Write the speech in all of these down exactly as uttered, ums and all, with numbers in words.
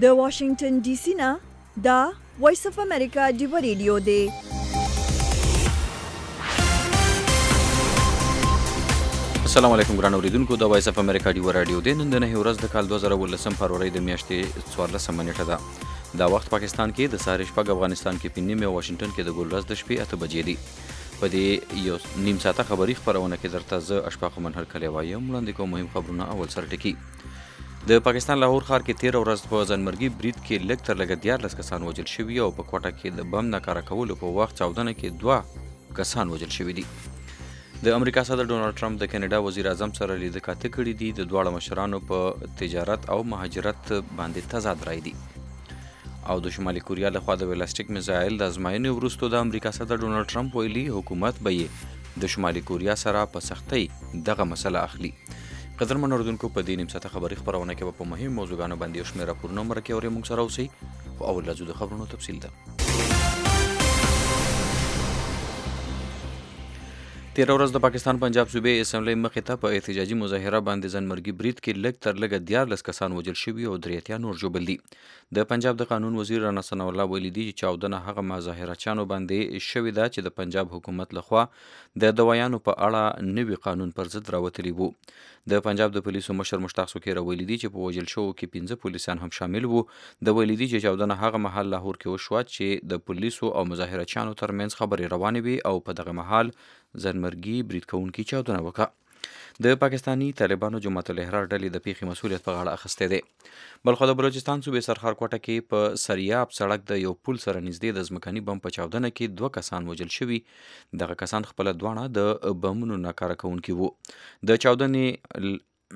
د واشنگټن ډي سي نه دا وایس اف امریکا ډیو ریډیو دی. السلام علیکم ګران اوریدونکو، د وایس اف امریکا ډیو رادیو دی. نن د نهه ورځ د کال دوه زره ولسم فروری د میاشتې څوارلسمه نیټه ده. دا وخت پاکستان کې د سهار شپږ، افغانستان کې په نیمه، واشنگټن کې د ګل ورځ د شپې اته بجې دي. په دې یو نیم ساعته خبري خبرونه کې درته زه اشفاق منهر کلی وایم. وړاندې کوم مهم خبرونه. اول سر ټکی. د پاکستان لاهور ښار کې تیر ورځ په ځانمرګي برید کې لږ تر لږه دیارلس کسان وژل شوي او په کوټه کې د بم ناکاره کولو په وخت چاودنه کې دوه کسان وژل شوي دي. د امریکا صدر ډونالډ ټرمپ د کینیډا وزیر اعظم سره لیده کاته کړي دي. د دواړو مشرانو په تجارت او مهاجرت باندې تضاد رایې دي. او د شمالي کوریا لخوا د بالستیک میزایل د ازمایښتنې وروسته د امریکا صدر ډونالډ ټرمپ ویلي حکومت به یې د شمالي کوریا سره په سختۍ دغه مسله اخلي. قدرمن اوریدونکو، په دې نیم ساعته خبري خبرونه کې به په مهم موضوعګانو باندې یو شمېر راپورونه مرکې اورئ. موږ سره اوسئ. خو اول لازم د خبرونو تفصیل ده. تیر ورځ د پاکستان پنجاب صوبې اسمبلی مخې ته په احتجاجي مظاهره باندې ځانمرګي برید کې لږ تر لږه دیارلس کسان وژل شوي او درې اتیا نور ژوبل دي. د پنجاب د قانون وزیر رانا ثناء الله ویلي دي چې چاودنه هغه مظاهرچیانو باندې شوې ده چې د پنجاب حکومت لخوا د دوايانو په اړه نوي قانون پر ضد راوتلی وو. د پنجاب د پولیسو مشر مشتاق سوکیر ویلي دي چې په وژل شوو کې پنځه پولیسان هم شامل وو. د ویلي دي چې چاودنه هغه مهال لاهور کې وشوه چې د پولیسو او مظاهرچیانو ترمنځ خبرې روانې وي او په دغه مهال ځانمرګي برید کوونکي چاودنه وکړه. د پاکستانی طالبانو جماعت الاحرار ډلې د پیښې مسؤلیت په غاړه اخیستی دی. بلخو د بلوچستان صوبې سرخار کوټه کې په سریاب سړک د یو پل سره نږدې د ځمکني بم په چاودنه کې دوه کسان وژل شوي. دغه کسان خپله دواړه د بمونو ناکاره کوونکي وو. د چاودنې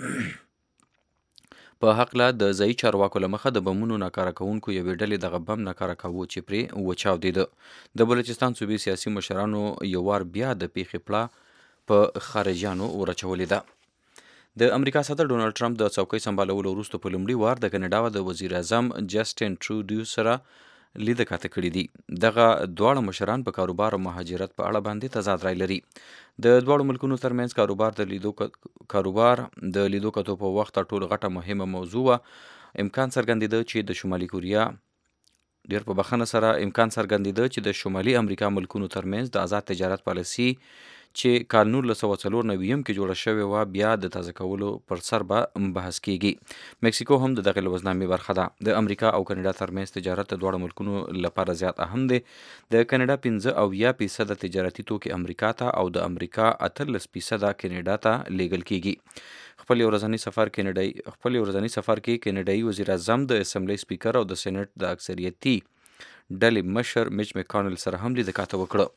په هکله د ځایي چارواکو له مخه د بمونو ناکاره کوونکو یوې ډلې دغه بم ناکاره کاوه چې پرې وچاودېده. د بلوچستان صوبې سیاسي مشرانو یو وار بیا د پیښې پړه په خارجیانو ورچولې ده. د امریکا صدر ډونالډ ټرمپ د څوکۍ سمبالولو وروسته په لومړي وار د کینیډا د وزیر اعظم جسټین ټروډو سره لیده کاته کړي دي. دغه دواړه مشران په کاروبار او مهاجرت په اړه باندې تضاد رای لري. د دواړو ملکونو ترمنځ کاروبار د لیدو کاروبار د لیدو کتو په وخت ټول غټه مهمه موضوع وه. امکان څرګندېده چې د شمالي کوریا ډیر په بخښنه سره امکان څرګندېده چې د شمالي امریکا ملکونو ترمنځ د آزاد تجارت پالیسي چې کال نولس سوه څلور نوي کې جوړه شوې وه بیا د تازه کولو پر سر به بحث کیږي. مکسیکو هم د دغه لوزنامې برخه ده. د امریکا او کینیډا ترمنځ تجارت د دواړو ملکونو لپاره زیات اهم دی. د کینیډا پنځه اویا فیصده تجارتي توکي امریکا ته او د امریکا اتلس فیصده کینیډا ته لیږل کیږي. خپل ورځنی سفر کینیډای خپل ورځنی سفر کې کینیډایي وزیر اعظم د اسمبلی سپیکر او د سېنات د اکثریتي ډلې مشر میچ میکانل سره هم لیده کاته وکړه.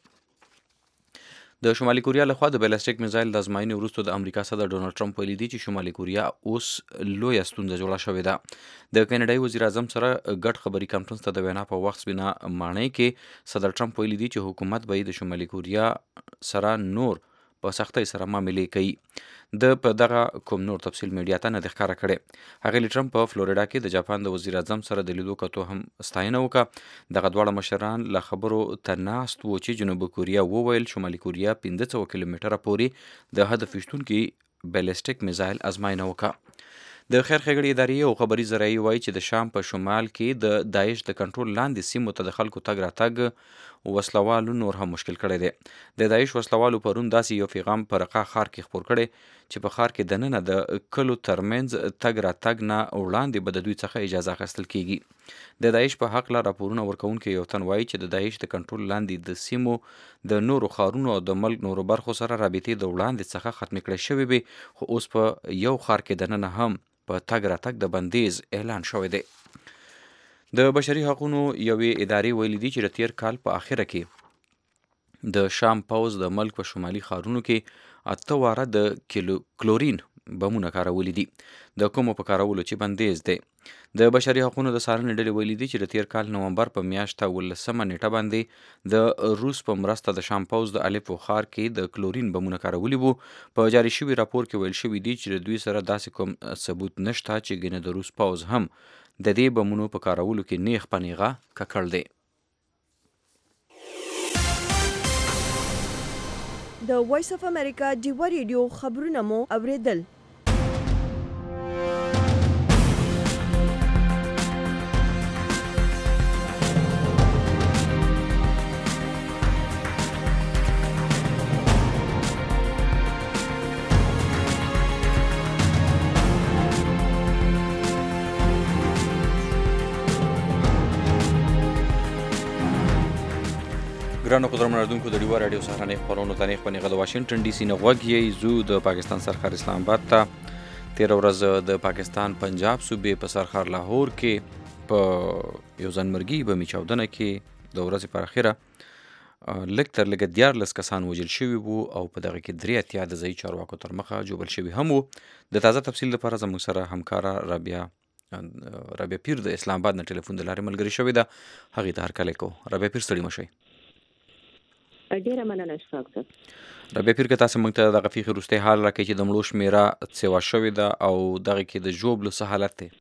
د شمالي کوریا لخوا د بالستیک میزایل د ازمایښتنې وروسته د امریکا صدر ډونالډ ټرمپ ویلي دي چې شمالي کوریا اوس لویه ستونزه جوړه شوې ده. د کینیډایي وزیر اعظم سره ګډ خبري کانفرنس ته د وینا په وخت سپینه ماڼۍ کې صدر ټرمپ ویلي دي چې حکومت به د شمالي کوریا سره نور په سختۍ سره معاملې کوي. د په دغه کوم نور تفصیل میډیا ته نه دی ښکاره کړی. هغې ټرمپ په فلوریډا کې د جاپان د وزیر اعظم سره د لیدو کتو هم ستاینه وکړه. دغه دواړه مشران له خبرو ته ناست وو چې جنوبي کوریا وویل شمالي کوریا پنځه سوه کیلومتره پورې د هدف ویشتونکي بالستیک میزایل ازمایښتنه وکړه. د خیر ښېګړې ادارې او خبري ذرایع وایي چې د شام په شمال کې د داعش د کنټرول لاندې سیمو ته د خلکو تګ راتګ وسلوالو نور هم مشکل کړی دی. د داعش وسلوالو پرون داسې یو پیغام په رقه ښار کې خپور کړی چې په ښار کې دننه د کلو ترمنځ تګ راتګ نه وړاندې به د دوی څخه اجازه اخیستل کیږي. د داعش په هکله راپورونه ورکوونکي یو تن وایي چې د داعش د کنټرول لاندې د سیمو د نورو ښارونو او د ملک نورو برخو سره رابطې د وړاندې څخه ختمې کړې شوې وي، خو اوس په یو ښار کې دننه هم په تګ راتګ د بندیز اعلان شوی دی. د بشري حقوقو یوې ادارې ویلي دي چې د تیر کال په اخره کې د شام پوځ د ملک په شمالي ښارونو کې اته واره د کلورین بمونه کارولي دي، د کومو په کارولو چې بندیز دی. د بشري حقوقو د څارنې ډلې ویلي دي چې د تیر کال نومبر په میاشت ولسمه نیټه باندې د روس په مرسته د شام پوځ د الیپو ښار کې د کلورین بمونه کارولي وو. په جاري شوي راپور کې ویل شوي دي چې د دوی سره داسې کوم ثبوت نشته چې ګینه د روس پوځ هم د دې بمونو په کارولو کې نیغ په نیغه ککړ دی. د وایس اف امریکا ډیو ریډیو خبرونه مو اوریدل. ګرانو قدرمن اردوونکو د ډیوا رادیو سهارنۍ خپرونو ته نیغ په نیغه د واشنګټن ډي سي نه غوږ یې زو د پاکستان سرخار اسلام آباد ته تېره ورځ د پاکستان پنجاب صوبې په سرخار لاهور کې په یو ځانمرګي بمي چاودنه کې د ورځې په اخره لږ تر لږه دیارلس کسان وژل شوي وو او په دغه کې درې اتیا د ځایي چارواکو تر مخه ژوبل شوي هم وو. د تازه تفصیل لپاره زموږ سره همکاره رابعه رابعه پیر د اسلام آباد نه ټلیفون د لارې ملګري شوې ده. هغې ته هرکلی کوو. رابعه پیر ستړي مه شئ. ډیره مننه اشفاق صاحب. رابعه پیر که تاسو موږ ته دغه پیښې وروستی حال راکړئ چې د مړو شمېره څه شوې ده او دغه کې د ژوبلو څه حالت دی؟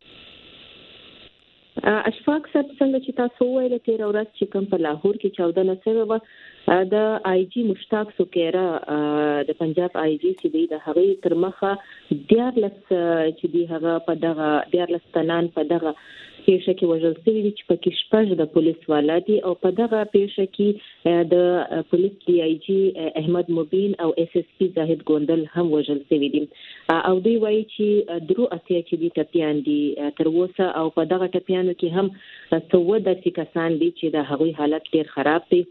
اشفاق صاحب څنګه چې تاسو وویل تېره ورځ چې کوم په لاهور کې چاودنه شوې وه د آی جي مشتاق سکیرا د پنجاب آی جي چې دی د هغې تر مخه دیارلس چې دی هغه په دغه دیارلس تنان په دغه پیښه کې وژل شوي دي چې پکې شپږ د پولیس والا دي او په دغه پیښه کې د پولیس ډي آی جي احمد مبین او اس اس پي زاهد ګوندل هم وژل شوي دي او دوی وایي چې درو اتیا چې دي ټپیان دي تر اوسه او په دغه ټپیانو کې هم څو داسې کسان دي چې د هغوی حالت ډېر خراب دی.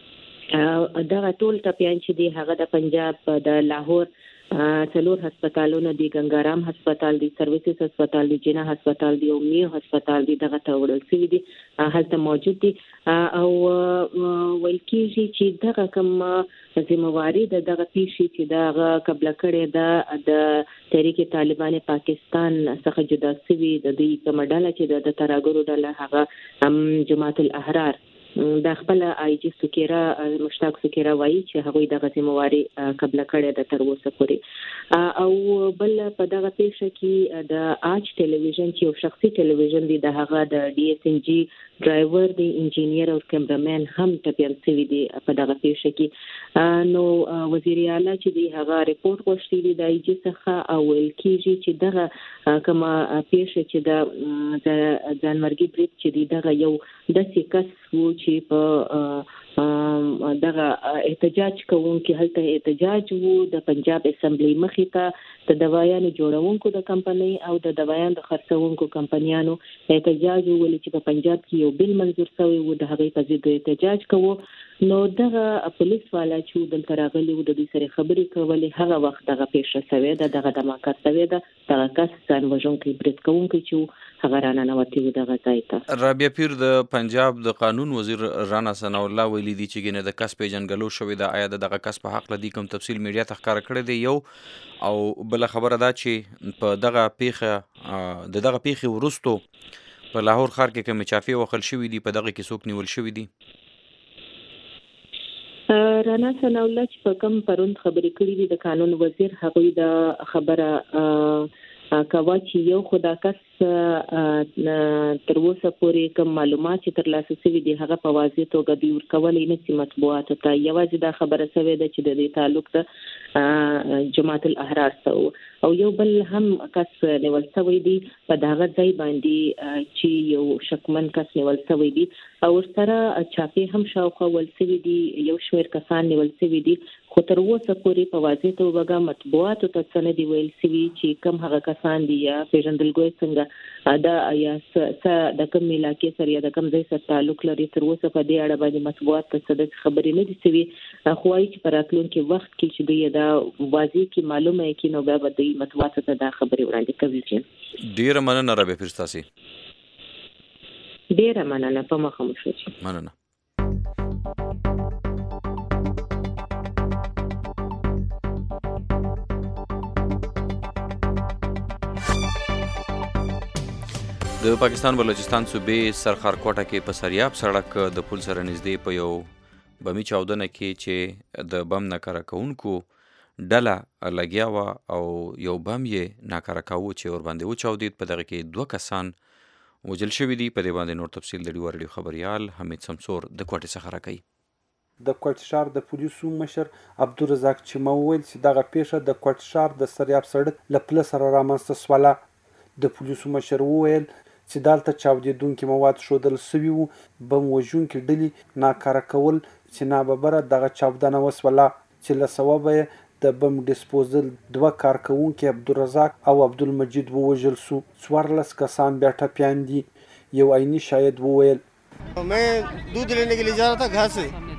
دغه ټول ټپیان چې دي هغه د پنجاب د لاهور څلور هسپتالونه دي، ګنګارام هسپتال دي، سرویسز هسپتال دي، جنا هسپتال دي او میو هسپتال دي دغه ته وړل شوي دي هلته موجود دي او ویل کېږي چې دغه کوم ذمہواري د دغه پیښې چې دغه قبل کړې ده د تحریک طالبان پاکستان څخه جدا شوي د دې کوم ډله چې د تراګرو ډله هغه جماعت الاحرار د خپل آی جی سکیرا مشتاق سکیرا وایي چې هغوی دغه ذمہواري قبل کړې ده تر اوسه پورې. او بل په دغه پیښه کې د آج ټلویزیون چې یو شخصي ټلویزیون دی د هغه د ډي اس ان جی ډرایور دی انجینیر او کیمرامین هم ټپیان شوي دي په دغه پیښه کې. نو وزیر اعلی چې دی هغه ریپورت غوښتي دی د آی جی څخه او ویل کېږي چې دغه کومه پیښه چې د ځانمرګي برید چې دی دغه یو داسې کس وو چې په دغه احتجاج کوونکي هلته احتجاج وو د پنجاب اسمبلی مخې ته د دوايانو جوړونکو د کمپنۍ او د دوايانو د خرڅونکو کمپنیانو احتجاج ولې چې په پنجاب کې یو بل منظور شوی وو د هغې په ضد احتجاج کوو. نو دغه پولیس والا چې دلته راغلي وو د دوی سره خبرې کولې هغه وخت دغه پیښه شوې ده دغه دماکه شوې ده دغه کس ځان وژونکی برید کوونکی چې هغه راننوتي وو دغه ځای ته. رابعه پیر د پنجاب د قانون وزیر رانا ثناء الله ویلي دي چې ګینه د کس پیژنګلو شوې ده. آیا دغه کس په حق لدی کوم تفصیل میډیا ته ښکاره کړی دی؟ یو او بل خبره دا چې په دغه پیښه د دغه پیښې وروستو په لاهور ښار کې کومې چافې وهل شوي دي په دغه کې څوک نیول شوي دي؟ رانا ثناء الله چې په کوم پروند خبرې کړې دي د قانون وزیر هغوی د خبره کوا چې یو خدا کس تر اوسه پورې کوم معلومات چې ترلاسه شوي دي هغه په واضح توګه دوی ورکولی نه شي مطبوعاتو ته. یوازې دا خبره شوې ده چې د دې تعلق د جماعت الاحرار سره او یو بل هم کس نیول شوی دی په دغه ځای باندې چې یو شکمن کس نیول شوی دی او ورسره چاپې هم شاوخوا ول شوي دي یو شمېر کسان نیول شوي دي خو تر اوسه پورې په واضح توګه مطبوعاتو ته څه نه دي ویل شوي چې کوم هغه کسان دي یا پیژندګلوي څنګه دا یا د کوم علاقې سره یا د کوم ځای سره تعلق لري. تر اوسه په دې اړه باندې مطبوعات ته څه خبرې نه دي شوي خو وایي چې په راتلونکي وخت کې چې دوی دا واضح کې معلومه کړي نو بیا به دوی مطبوعاتو ته دا خبرې وړاندې کوي. ډېره مننه رابعه پیر ستاسې. ډېره مننه په مخه مو شو. مننه. د پاکستان بلوچستان صوبې سرخار کوټه کې په سریاب سړک د پل سره نږدې په یو بمي چاودنه کې چې د بم ناکاره کوونکو ډله لګیا وه او یو بم یې ناکاره کاوه چې ورباندې وچاودېد. په دغه کې دوه کسان وژل شوي دي. په دې باندې نور تفصیل د ډیوا رادیو خبریال حمید سمسور د کوټې څخه راکوي. د کوټ ښار د پولیسو مشر عبدالرزاق چیمه وویل چې دغه پیښه د کوټ ښار د سریاب سړک له پله سره رامنځته شوله. د پولیسو مشر وویل چې دلته چاودېدونکي مواد ښودل شوي وو. بم وژونکي ډلې ناکاره کول چې ناببره دغه چاودنه وشوله چې له سببه یې د بم ډسپوزل دوه کارکوونکي عبدالرزاق او عبدالمجید ووژل شو. څوارلس کسان بیا ټپیان دي. یو عیني شاهد وویل मैं दूध लेने के लिए जा रहा था घर से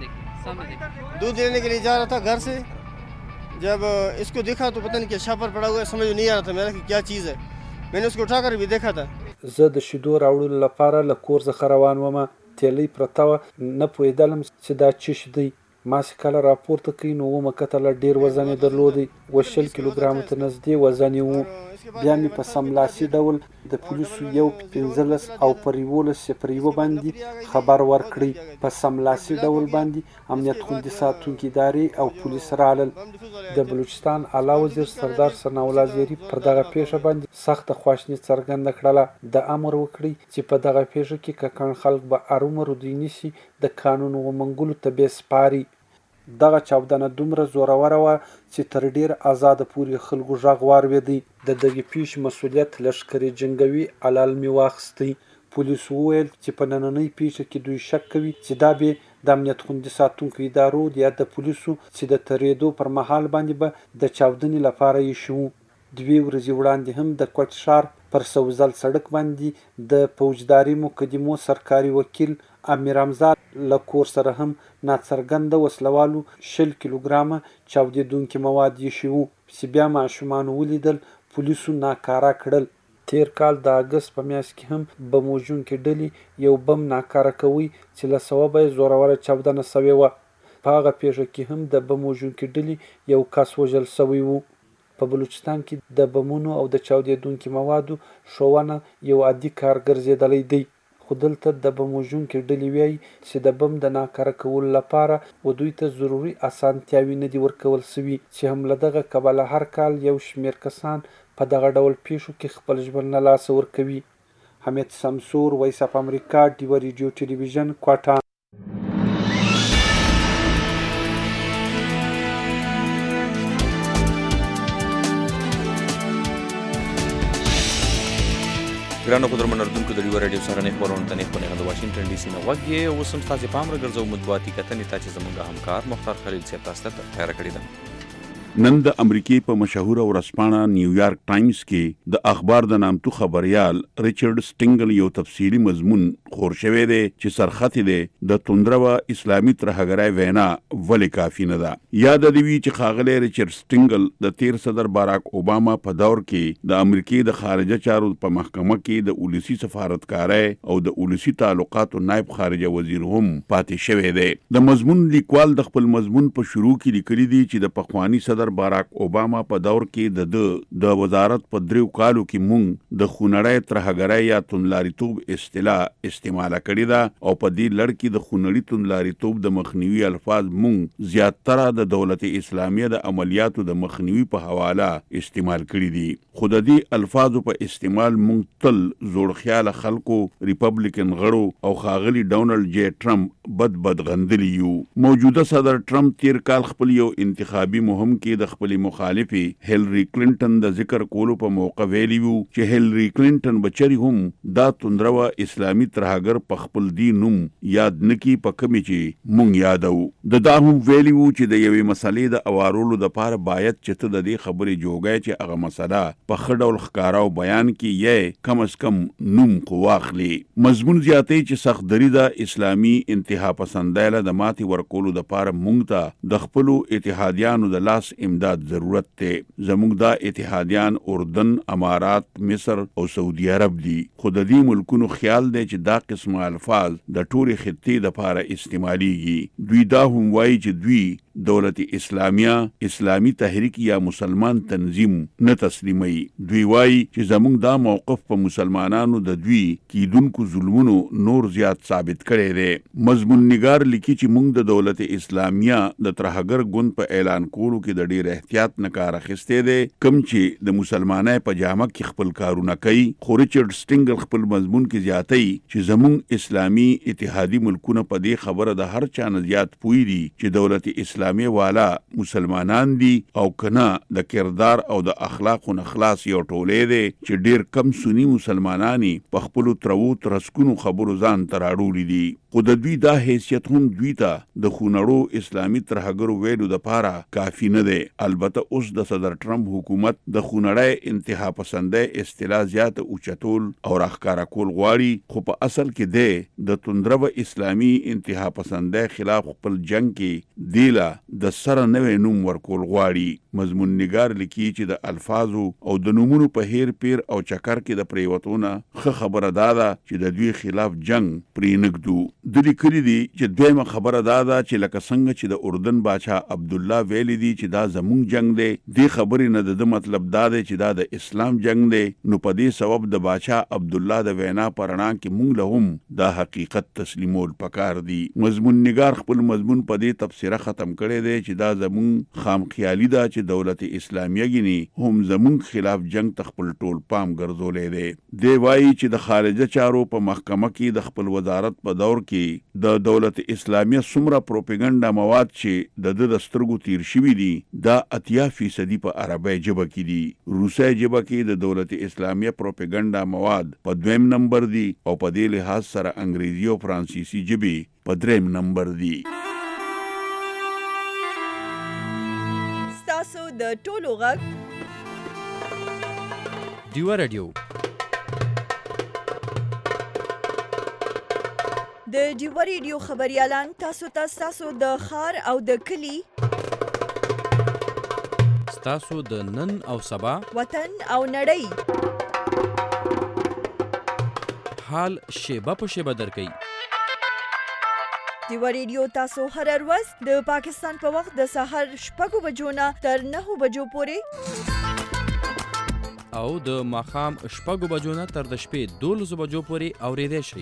दूध लेने के लिए जा रहा था घर से, जब इसको देखा तो पता नहीं क्या छापर पड़ा हुआ है, समझ नहीं आ रहा था मेरा कि क्या चीज़ है। मैंने उसको उठाकर भी देखा था। زه د شیدو راوړلو لپاره له کور څخه روان وم، تیلی پرته وه، نه پوهېدلم چې دا څه شی دی. ما چې کله راپورته کړي نو ومه کتله ډېر وزن یې درلودی، اووه شل کیلوګرامو ته نږدې وزن یې و. بیا مې په سملاسي ډول د پولیسو یو پنځلس او پر یولس صفر یوه باندې خبر ورکړی. په سملاسي ډول باندې امنیت خوندي ساتونکي ادارې او پولیس رالل. د بلوچستان اعلی وزیر سردار ثناءالله زیري پر دغه پیښه باندې سخته خواشیني څرګنده کړله. د امر وکړي چې په دغه پیښه کې ککړ خلک به ارومرو دوی نیسي، د قانون ومنګلو ته بې سپاري. دغه چاودنه دومره زوروره وه چې تر ډېر آزاده پورې خلکو غږ واورېدی. د دغې پیښې مسؤلیت لښکرې جنګوي علالمې واخیستی. پولیسو وویل چې په نننۍ پیښه کې دوی شک کوي چې دا به د امنیت خوندي ساتونکو ادارو یا د پولیسو چې د تېرېدو پر مهال باندې به د چاودنې لپاره ایښي وو. دوې ورځې وړاندې هم د کوټ ښار پر سوزل سړک باندې د فوجداري مقدمو سرکاري وکیل امیر حمزه له کور سره هم ناڅرګنده وسلوالو شل کیلوګرامه چاودېدونکي مواد ایښي وو چې بیا ماشومانو ولیدل، پولیسو ناکاره کړل. تیر کال د اګست په میاشت کې هم بم وژونکي ډلې یو بم ناکاره کوي چې له سببه یې زوروره چاودنه سوې وه. په هغه پیښه کې هم د بم وژونکي ډلې یو کس وژل سوی و. په بلوچستان کې د بمونو او د چاودېدونکي موادو ښوونه یو عادي کار ګرځېدلی دی، خو دلته د بم وژونکي ډلې وایي چې د بم د ناکاره کولو لپاره و دوی ته ضروري اسانتیاوې نه دي ورکول سوي، چې هم له دغه کبله هر کال یو شمېر کسان په دغه ډول پیښو کې خپل ژوند له لاسه ورکوي. حمید سمسور، وایس اف امریکا، ډیوه ریډیو ټلویزیون، کوټه. ګرانو قدرمن اردوونکو د ډیوه راډیو سره نه خبرونه ته نه خبرونه د واشنگټن ډي سي نه وګړي او سم تاسو پام راګرځو مطبوعاتي کتنې ته چې زموږ همکار مختار خلیل صاحب تاسو ته خیر کړی ده. نن د امریکای په مشهوره ورځپاڼه نیویارک ټایمز کې د اخبار د نامتو خبريال ریچارډ سټینګل یو تفصیلی مضمون خور شوی دی چې سرخط دی د توندرو اسلامي ترهګرای وینا ولې کافی نه ده. یاد دی وی چې خاغله ریچارډ سټینګل د تیر صدر باراک اوباما په دور کې د امریکای د خارجه چارو په محکمه کې د اولسی سفارتکارای او د اولسی تعلقاتو نائب خارجه وزیر هم پاتې شوی دی. د مضمون لیکوال د خپل مضمون په شروع کې لیکلي دي چې د پخوانی صدر باراک اوباما په دور کې د د وزارت په دریو کالو کې مونږ د خونړی ترهګرۍ یا توندلاریتوب اصطلاح استعمال کړې ده او په دې لړ کې د خونړي توندلاریتوب د مخنیوي الفاظ مونږ زیاتره د دولت اسلامیه د عملیاتو د مخنیوي په حواله استعمال کړي دي. خو د دې الفاظو په استعمال مونږ تل زوړ خیال خلکو، ریپبلیکن غړو او خاغلی ډونالډ جی ټرمپ بد بد غندلی یو. موجوده صدر ټرمپ تیر کال خپل یو انتخابي مهم کې د خپل مخالفي هیلری کلینټن د ذکر کولو په موقع ویلی وو چې هیلری کلینټن بچری هم دا توندرو اسلامي ترهګر په خپل دین نوم یاد نکي په کمی چې مونږ یادو. د دا هم ویلی وو چې د یوې مسلې د اوارولو د پاره باید چې ته د دې خبرې جوړای چې هغه مسله په خډول ښکارا او بیان کې یې کم از کم نوم کو واخلي. مضمون زیاتې چې سخت دری د اسلامي انتها پسندایله د ماتي ورکولو د پاره مونږ ته د خپل اتحادیانو د لاس امداد ضرورت ته. زموږ دا اتحادیان اردن، امارات، مصر او سعودي عرب دي. خو د دې ملکونو خیال دی چې دا قسمه الفاظ د ټولې خطې د پاره استعماليږي. دوی دا هم وایي چې دوی دولت اسلامیه اسلامی تحریک یا مسلمان تنظیم نه تسلیمي. دوی وایي چې زموږ دا موقف په مسلمانانو د دوی کیدونکو ظلمونو نور زیات ثابت کړي دی. مضمون نگار لیکي چې موږ د دولت اسلامیه د ترهګر ګوند په اعلان کولو کې د ډیر احتیاط نه کار اخیسته دی، کوم چې د مسلمانای په جامه کې خپل کارونه کوي. خو ریچارډ سټینګل خپل مضمون کې زیاتوي چې زموږ اسلامي اتحادی ملکونه په دې خبره د هر چا نه زیات پوي دي چې دولت اسلامي والا مسلمانان دي او کنه د کردار او د اخلاقو نه خلاص یو ټولې دی چې ډیر کم سنی مسلمانانی په خپل ترو ترسکونو خبرو ځان تراړولې دي. خو د دوی دا حیثیت هم دوی ته د خونړو اسلامي ترهګرو ویلو د پاره کافي نه دی. البته اوس د صدر ټرمپ حکومت د خونړی انتها پسندۍ اصطلاح زیات اوچتول او راښکاره کول غواړي، خو په اصل کې دی د توندرو اسلامي انتها پسندۍ خلاف خپل جنگ کې دیله د سره نوې نوم ورکول غواړي. مضمون نگار لیکي چې د الفاظو او د نومونو په هیر پیر او چکر کې د پریوتونه ښه خبره دا ده چې د دوی خلاف جنگ پرې نږدو. د لیکلي دي چې دویمه خبره دا ده چې لکه څنګه چې د اردن باچا عبدالله ویلي دي چې دا زمونږ جنگ دی، دې خبرې نه د مطلب دا دی چې دا د اسلام جنگ دی. نو په دې سبب د باچا عبدالله د وینا په رڼا کې موږ له هم دا حقیقت تسلیمول پکار دي. مضمون نگار خپل مضمون په دې تبصره ختم کړی دی چې دا زمونږ خام خیالي ده چې دولت اسلامیه ګینی هم زمونږ خلاف جنگ ته خپل ټول پام ګرځولې دی. دی وایي چې د خارجه چارو په محکمه کې د خپل وزارت په دور کې د دولت اسلامیه څومره پروپاګاندا مواد چې د د سترګو تیر شوي دي دا اتیا فیصدي په عربی ژبه کې دي. روسي ژبه کې د دولت اسلامیه پروپاګاندا مواد په دویم نمبر دي او په دې لحاظ سره انګریزي او فرانسیسي ژبې په دریم نمبر دي. ستاسو د ټولو غږ ډیوه رادیو د ډیوه ریډیو خبریالان تاسو ته ستاسو د ښار او د کلي، ستاسو د نن او سبا، وطن او نړۍ حال شیبه په شیبه درکوي. ډیوه ریډیو تاسو هره ورځ د پاکستان په وخت د سهار شپږو بجو نه تر نهو بجو پورې او د ماښام شپږو بجو نه تر د شپې دولسو بجو پورې اورېدی شئ.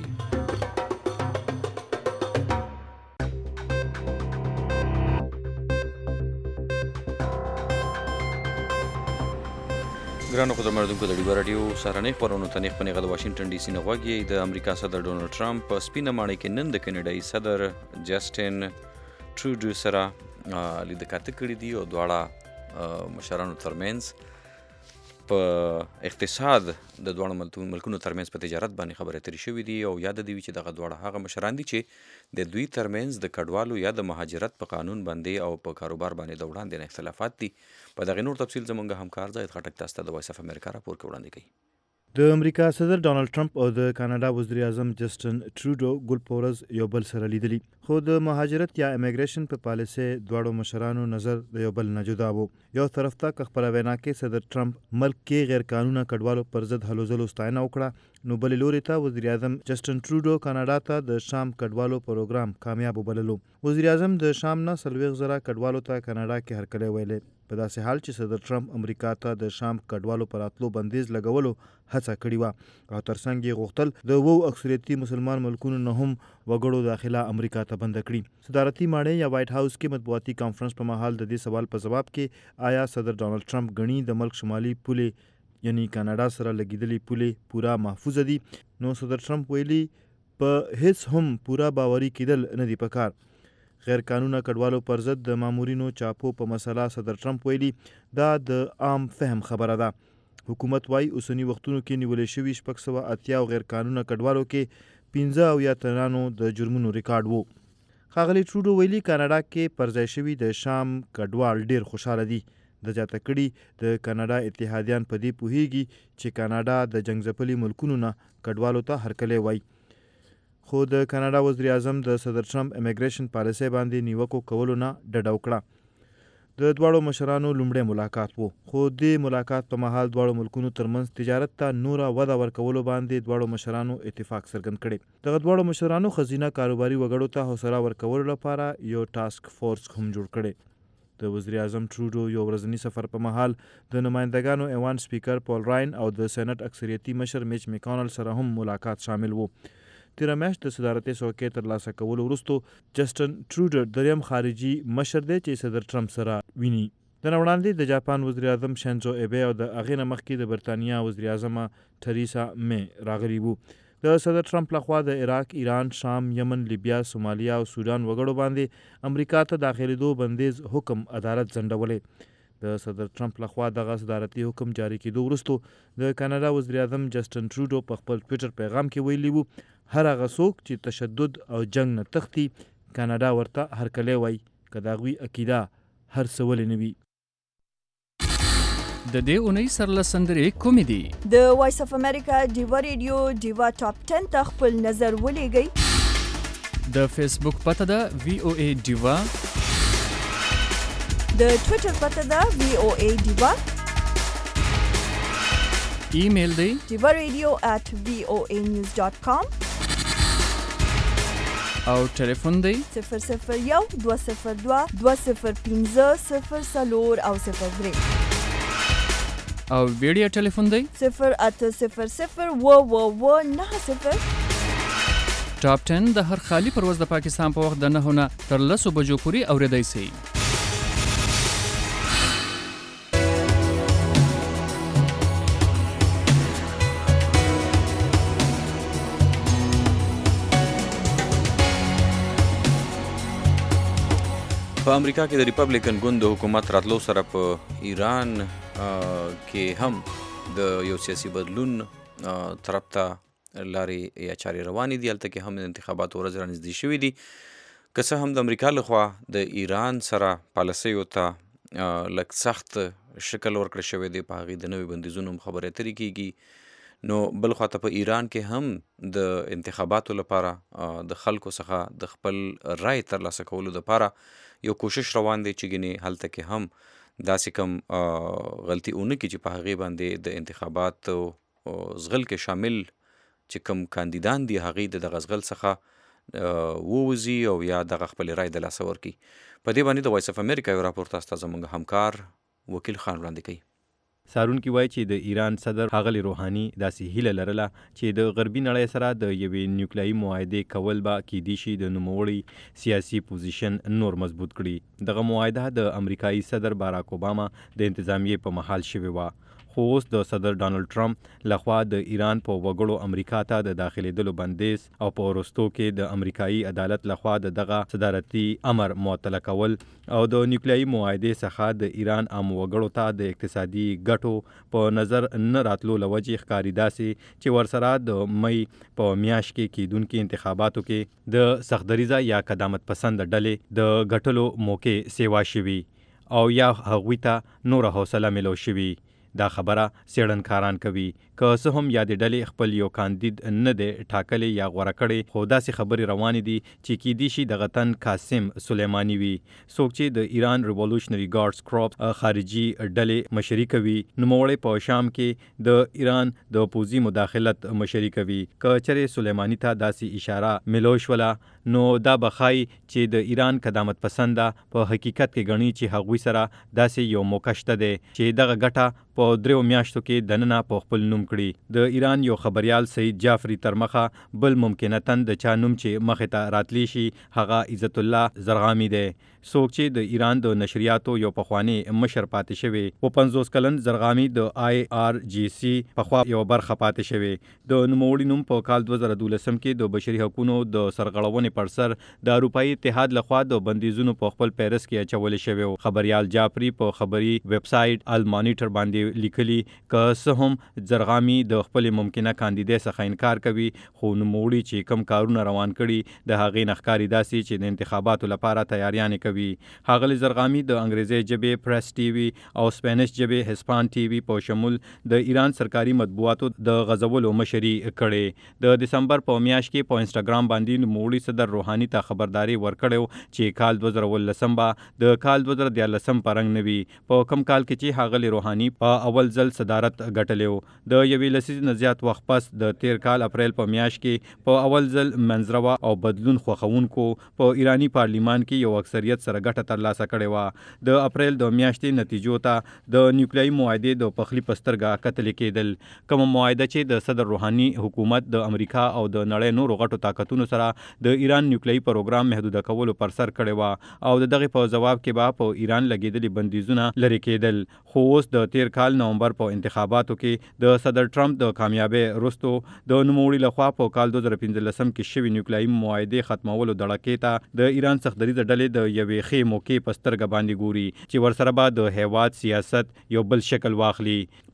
ګرانو قدرمنونکو د ډیوه راډیو سهارنۍ خپرونو ته نیغ په نیغه د واشنګټن ډي سي نه غوږ یې. د امریکا صدر ډونالډ ټرمپ په سپینه ماڼۍ کې نن د کینیډایي صدر جسټین ټروډو سره لیده کاته کړي دي او دواړه مشرانو ترمنځ په اقتصاد د دواړو ملکونو ترمنځ په تجارت باندې خبرې اترې شوي دي او یاد دي چې دغه دواړه هغه مشران دي چې د دوی ترمنځ د کډوالو یا د مهاجرت په قانون باندې او په کاروبار باندې د وړاندې نه اختلافات دي. په دغه نور تفصیل زموږ همکار زاهد خټک تاسو ته د وایس اف امریکا راپور کې وړاندې کوي. د امریکا صدر ډانلډ ټرمپ او د کاناډا وزیر اعظم جسټن ټروډو ګل په ورځ یو بل سره لیدلي، خو د مهاجرت یا امیګریشن په پالیسۍ دواړو مشرانو نظر د یو بل نه جدا و. یو طرف ته که خپله وینا کې صدر ټرمپ ملک کې غیر قانونه کډوالو پر ضد هلو ځلو ستاینه وکړه، نو بلې لورې ته وزیر اعظم جسټن ټروډو کاناډا ته د شام کډوالو پروګرام کامیاب وبللو. وزیر اعظم د شام نه څلوېښت زره کډوالو ته کاناډا کې هرکلی ویلی، په داسې حال چې صدر ټرمپ امریکا ته د شام کډوالو پر راتلو بندیز لګولو هڅه کړې وه او ترڅنګ یې غوښتل د اوو اکثریتي مسلمان ملکونو نه هم وګړو داخله امریکا ته بنده کړي. صدارتي ماڼۍ یا وایټ هاوس کې مطبوعاتي کانفرنس په مهال د دې سوال په ځواب کې آیا صدر ډانلډ ټرمپ ګڼي د ملک شمالي پولې یعنی کاناډا سره لګېدلې پولې پوره محفوظه دي، نو صدر ټرمپ ویلي په هیڅ هم پوره باوري کېدل نه دي پکار. غیر قانونه کډوالو پر ضد د مامورینو چاپو په مسله صدر ټرمپ ویلي دا د عام فهم خبره ده. حکومت وايي اوسني وختونو کې نیولې شوي شپږ سوه اتیا غیر قانونه کډوالو کې پنځه اویا تنانو د جرمونو ریکارډ وو. ښاغلي ټروډو ویلي کاناډا کې پر ځای شوي د شام کډوال ډیر خوشحاله دي. د زیاته کړي د کاناډا اتحادیان په دې پوهیږي چې کاناډا د جنګ ځپلي ملکونو نه کډوالو ته هرکلی وایي. خو د کاناډا وزیر اعظم د صدر ټرمپ امیګریشن پالیسۍ باندې نیوکو کولو نه ډډه وکړه. د دواړو مشرانو لومړی ملاقات و، خو د ملاقات په مهال دواړو ملکونو ترمنځ تجارت ته نوره وده ورکولو باندې دواړو مشرانو اتفاق څرګند کړی. دغه دواړو مشرانو ښځینه کاروباري وګړو ته حوصله ورکولو لپاره یو ټاسک فورس هم جوړ کړی. د وزیر اعظم ټروډو یو ورځني سفر په مهال د نمایندګانو ایوان سپیکر پول راین او د سینټ اکثریتي مشر میچ میکانل سره هم ملاقات شامل و. تیره میاشت د صدارتي څوکۍ ترلاسه کولو وروستو جسټن ټروډو دریم خارجي مشر دی چې صدر ټرمپ سره ویني. د نه وړاندې د جاپان وزیر اعظم شینزو ایبی او د هغې نه مخکې د برطانیا وزیر اعظمه ټریسا مې راغلي وو. د صدر ټرمپ لخوا د عراق، ایران، شام، یمن، لیبیا، سومالیا او سودان وګړو باندې امریکا ته داخلېدو بندیز حکم عدالت ځنډولی. د صدر ټرمپ لخوا دغه صدارتي حکم جاری کېدو وروستو د کاناډا وزیر اعظم جسټن ټروډو په خپل ټویټر پیغام کې ویلي وو هر هغه څوک چې تشدد او جنگ نه تختی کاناډا ورته هرکلی وای که د هغوی عقیده هر څه ولې نه وي. د دې اونۍ سرله سندرې کومې دي؟ د وایس اف امریکا ډیوا ریډیو ډیوا ټاپ ټن ته خپل نظر ولېږئ. د فیسبوک پته ده وی او ای ډیوا، د ټویټر پته ده وی او ای ډیوا، ایمیل دی ډیوا ریډیو at وی او ای نیوز ډاٹ کام او ټلیفون دی صفر صفر یو دوه صفر دوه دوه صفر پنځه صفر څلور او صفر درې او ویډیو ټلیفون دی صفر اته صفر صفر اوه اوه اوه نهه صفر. ټاپ ټن د هر خالی پرواز د پاکستان په وخت د نهو نه تر لسو بجو پورې اورېدی سئ. په امریکا کې د ریپبلیکن ګوند د حکومت راتلو سره په ایران کې هم د یو سیاسي بدلون طرف ته لارې یا چارې روانې دي. هلته کې هم د انتخاباتو ورځ رانږدې شوي دي. که څه هم د امریکا لخوا د ایران سره پالیسیو ته لږ سخت شکل ورکړی شوی دی، په هغې د نوي بندیزونو خبرې اترې کېږي. نو بل خواته په ایران کې هم د انتخاباتو لپاره د خلکو څخه د خپل رای ترلاسه کولو لپاره یو کوشش روان دی چې ګینې هلته کې هم داسې کم غلطي ونه کړي چې په هغې باندې د انتخاباتو زغل کې شامل چې کم کاندیدان دي هغې د دغه زغل څخه ووځي او یا دغه خپل رای د لاسه ورکړي. په دې باندې د وایس اف امریکا یو راپور تاسو ته زموږ همکار وکیل خان وړاندې کوي. سارونکي وایي چې د ایران صدر ښاغلی روحاني داسې هیله لرله چې د غربي نړۍ سره د یوې نیوکلیایي معاهدې کول به کیدی شي د نوموړي سیاسي پوزیشن نور مضبوط کړي. دغه معاهده د امریکایي صدر باراک اوباما د انتظامیې په مهال شوې وه، خو اوس د صدر ډانلډ ټرمپ لخوا د ایران په وګړو امریکا ته د داخلېدلو بندیز او په وروستو کې د امریکایي عدالت لخوا د دغه صدارتي امر معطله کول او د نیوکلیایي معاهدې څخه د ایران عام وګړو ته د اقتصادي ګټو په نظر نه راتلو له وجې ښکاري داسې چې ورسره د مۍ په میاشت کې کیدونکي انتخاباتو کې د سختدریځه یا قدامت پسند ډلې د ګټلو موقع سیوا شوي او یا هغوی ته نوره حوصله میلو شوي. دا خبره څېړنکاران کوي که څه هم یادې ډلې خپل یو کاندید نه دی ټاکلی یا غوره کړی، خو داسې خبرې روانې دي چې کیدی شي دغه تن قاسم سلیماني وي، څوک چې د ایران ریولوشنري ګارډز کورپس خارجي ډلې مشري کوي. نوموړی په شام کې د ایران د پوځي مداخلت مشري کوي. که چېرې سلیماني ته داسې اشاره میلو شوله نو دا به ښایي چې د ایران قدامت پسنده په حقیقت کې ګڼي چې هغوی سره داسې یو موقع شته دی چې دغه ګټه په دریو میاشتو کې دننه په خپل نوم کړي. د ایران یو خبریال سعید جعفری تر مخه بل ممکنتاً د چا نوم چې مخې ته راتلی شي هغه عزت الله زرغامي دی، څوک چې د ایران د نشریاتو یو پخوانی مشر پاتې شوی و. پنځوس کلن زرغامي د آی آر جی سی پخوا یو برخه پاتې شوی. د نوموړي نوم په کال دوه زره دولسم کې د بشري حقوقو د سرغړونې پر سر د اروپایي اتحاد لخوا د بندیزونو په خپل پیرس کې اچول شوی. خبریال جعفری په خبري ویب سایټ المانیټر باندې لیکلي که څه هم زرغامي د خپل ممکنه کاندیدې څخه انکار کوي، خو نوموړي چې کم کارونه روان کړي د هغې نه ښکاري داسې چې د انتخاباتو لپاره تیاریانې کوي. ښاغلی زرغامي د انګریزي ژبې پریس ټي وي او سپینش ژبې هسپان ټي وي په شمول د ایران سرکاري مطبوعاتو د غځولو مشري کړې. د دسمبر په میاشت کې په انسټاګرام باندې نوموړي صدر روحاني ته خبرداري ورکړې چې کال دوه زره اوولسم به د کال دوه زره دیارلسم په رنګ نه وي. په کم کال کې چې ښاغلی روحاني په اول ځل صدارت ګټلی و. د یوې لسیزې نه زیات وخت پس د تیر کال اپریل په میاشت کې په اول ځل منځروه او بدلون خوښونکو په ایرانی پارلیمان کې یو اکثریت سره ګټه ترلاسه کړې وه. د اپریل د میاشتې نتیجو ته د نیوکلیایي معاهدې د پخلي په سترګه کتلې کېدل. کومه معاهده چې د صدر روحاني حکومت د امریکا او د نړۍ نورو غټو طاقتونو سره د ایران نیوکلیایي پروګرام محدوده کولو پر سر کړې وه او د دغې په ځواب کې به په ایران لګېدلي بندیزونه لرې کېدل. خو اوس د تیر کال نومبر په انتخاباتو کې د صدر ټرمپ د کامیابۍ وروستو د نوموړي لخوا په کال دوه زره پنځلسم کې شوي نیوکلیایي معاهدې ختمولو دړکې ته د ایران سختدریځه ډلې د یوې ښې موقع په سترګه باندې ګوري چې ورسره به د هیواد سیاست یو بل شکل واخلي.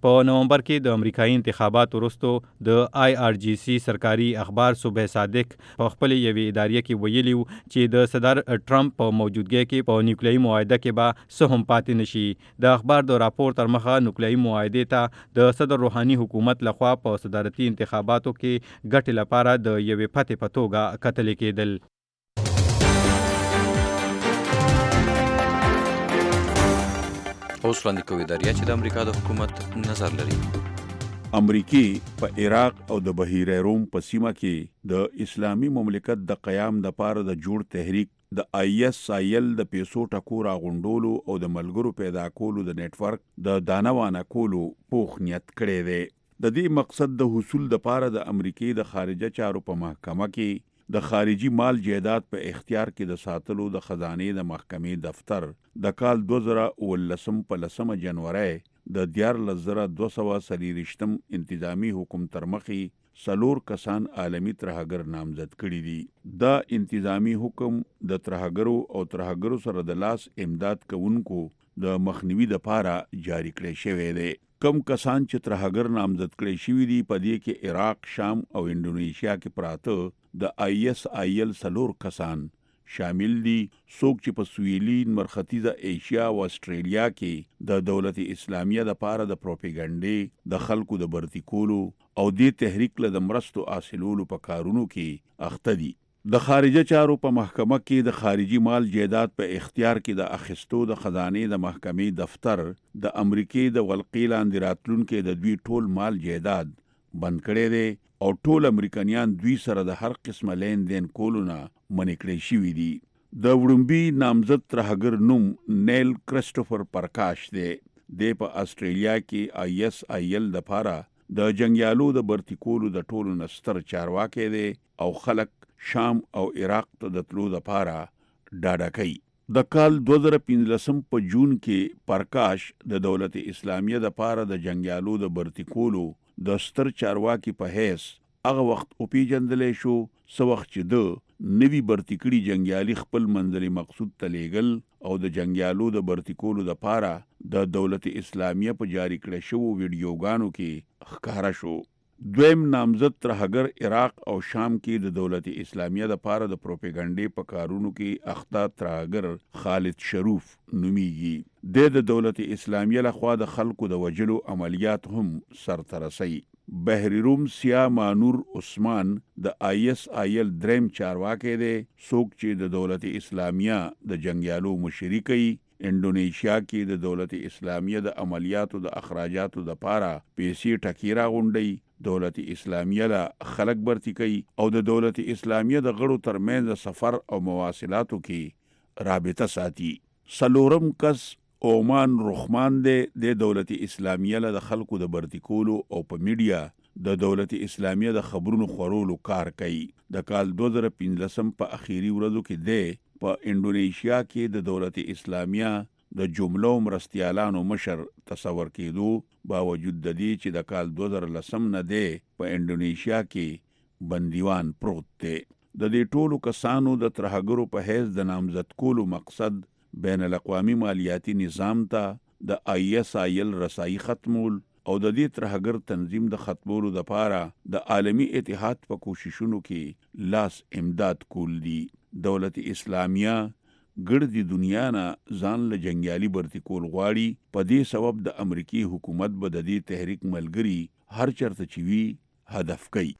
په نومبر کې د امریکایي انتخاباتو وروسته د آی آر جی سی سرکاري اخبار صبح صادق په خپل یوې ادارې کې ویلي و چې د صدر ټرمپ په موجودګۍ کې په نیوکلیایي معاهده کې به څه هم پاتې نشي. د اخبار د راپور تر مخه نیوکلیایي معاهدې ته د صدر روحاني حکومت لخوا په صدارتي انتخاباتو کې ګټې لپاره د یوې پتې په توګه کتل کېدل. اوس وړاندې کوي دریا چې د امریکا د حکومت نظر لري. امریکې په عراق او د بحیره روم په سیمه کې د اسلامي مملکت د قیام د پاره د جوړ تحریک د آی ایس آی ایل د پیسو ټکور غونډولو او د ملګرو پیدا کولو د نت ورک د دانوانه کولو پوخ نیت کړی دی. د دې مقصد د حصول د پاره د امریکې د خارجه چارو په محکمه کې د خارجي مال جایداد په اختیار کې د ساتلو د خزانې د محکمې دفتر د کال دوه زره اوولسم په لسمه جنوري د دیارلس زره دوه سوه څلېرویشتم انتظامی حکم تر مخې څلور کسان عالمي ترهګر نامزد کړي دي. دا انتظامی حکم د ترهګرو او ترهګرو سره د لاس امداد کوونکو د مخنیوي لپاره جاری کړی شوی دی. کم کسان چې ترهګر نامزد کړي شوي دي په دې کې عراق، شام او انډونیشیا کې پراته د آی ایس آی ایل څلور کسان شامل دي. څوک چې په سویلي مرختیزه ایشیا او استرالیا کې د دولت اسلامیه د پاره د پروپاګاندا د خلکو د برتی کولو او د تحریک له مرستو حاصلولو په کارونو کې اخته دي. د خارجه چارو په محکمه کې د خارجي مال جایداد په اختیار کې د اخیستو د خزانې د محکمې دفتر د امریکې د ولقې لاندې راتلونکي د دوی ټول مال جایداد بند کړی دی او ټول امریکایان دوی سره د هر قسمه لین دین کولو نه منع کړی شوي دي. د وړومبي نامزد ترهګر نوم نیل کرسټوفر پرکاش دی. دی په استرالیا کې آی ایس آی ایل د پاره د جنگیالو د برتی کولو د ټولو نستر چارواکي دی او خلک شام او عراق ته د تلو د پاره ډاډه کوي. د کال دوه زره پنځلسم په جون کې پرکاش د دولت اسلامیه د پاره د جنگیالو د برتی کولو د ستر چارواکي په حیث هغه وخت او پیجندلې شو سو وخت چې د نوی برتی کړي جنگیالي خپل منځلي مقصود ته لیږل او د جنگیالو د برتی کولو د پاره د دولت اسلامیه په جاری کړه شو ویډیوګانو کې ښکارا شو. دویم نامزد ترهګر عراق او شام کې د دولت اسلامیه د پاره د پروپاګاندا په کارونو کې اخته ترهګر خالد شروف نومیږي. د دولت اسلامیه لخوا د خلکو د وجلو عملیات هم سرته رسي. بحری روم سیا مانور عثمان د آی ایس آی ایل دریم چارواکي دی. څوک چې د دولت اسلامیه د جنگیالو مشري کوي. انډونیشیا کې د دولت اسلامیه د عملیاتو د اخراجاتو د پاره پیسې ټکیرا غونډي. دولت اسلامیه له خلک برتی کوي او د دولت اسلامیه د غړو ترمنځ سفر او مواصلاتو کې رابطه ساتي. سلورم کس اومان رحمان دی. د دولت اسلامیه له د خلکو د برتی کولو او په میډیا د دولت اسلامیه د خبرونو خورولو کار کوي. د کال دوه زره پنځلسم په اخیری ورځو کې دی په انډونیشیا کې د دولت اسلامیه د جملو مرستیالانو مشر تصور کېدو باوجود د دې چې د کال دوه زره لسم نه دی په انډونیشیا کې بندیوان پروت دی. د دې ټولو کسانو د ترهګرو په حیث د نامزد کولو مقصد بین الاقوامي مالیاتي نظام ته د آی ایس آی ایل رسایي ختمول او د دې ترهګر تنظیم د ختمولو لپاره د عالمی اتحاد په کوششونو کې لاس امداد کول دي. دولت اسلامیه ګرد دنیا نه ځان له جنگیالي برتی کول غواړي. په دې سبب د امریکای حکومت به د دې تحریک ملګری هر چرته چې وی هدف کوي.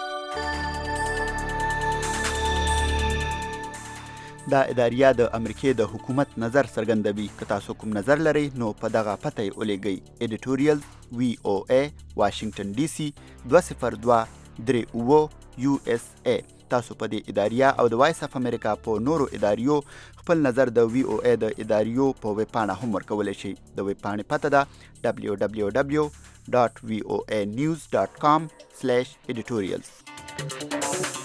دا اداریه د امریکای د حکومت نظر څرګندوي. که تاسو کوم نظر لرئ نو په دغه پته یې ولیږئ. ایډیټوریال وی او ای واشنگټن ډي سي دوه صفر دوه درې اوه یو اس ای. تاسو په دې اداریه او د وایس اف امریکا په نورو اداریو خپل نظر د وی او ای د اداریو په ویب پاڼه هم ورکولی شئ. د ویب پاڼې پته ده دبلیو دبلیو دبلیو ډاټ وی او ای نیوز ډاټ کام سلیش ایډیټوریلز.